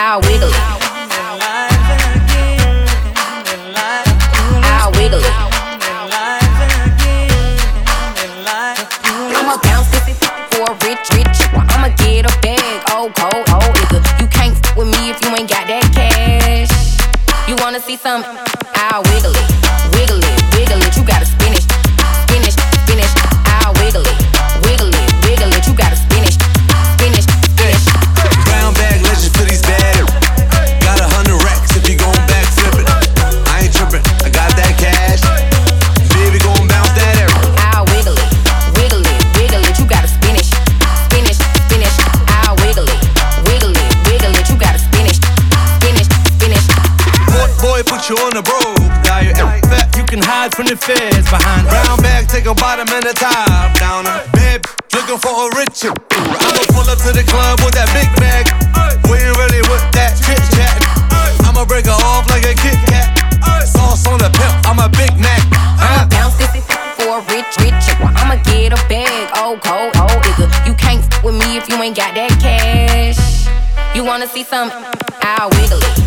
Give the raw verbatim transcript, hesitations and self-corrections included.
I'll wiggle it. I'll wiggle it. I'ma bounce this for a rich, rich. I'ma get a bag, oh cold, oh nigga. You can't f with me if you ain't got that cash. You wanna see some? I'll wiggle it, wiggle it, wiggle it. You gotta spin it, spin it, spin it. I'll wiggle it, wiggle it, wiggle it. You gotta spin it, spin it, spin it. Brown bag legends for these bad. Got a hundred racks if you gon' back flip it. I ain't trippin', I got that cash. Baby gon' bounce that air. I'll wiggle it, wiggle it, wiggle it. You gotta spin it, spin it, spin it. I'll wiggle it, wiggle it, wiggle it. You gotta spin it, spin it, spin it. Boy, boy, put you on the road. Now you're fat, you can hide from the feds. Behind brown bag, take a bottom and a top. Down a bed, looking for a richer. I'ma pull up to the club with that big bag. We ain't really with that chit chat. I'ma break her off like a Kit Kat. Sauce on the pimp, I'm a Big Mac. I'ma bounce this for a rich, rich. I'ma get a bag, oh cold, oh nigga. You can't f with me if you ain't got that cash. You wanna see some? I'll wiggle it.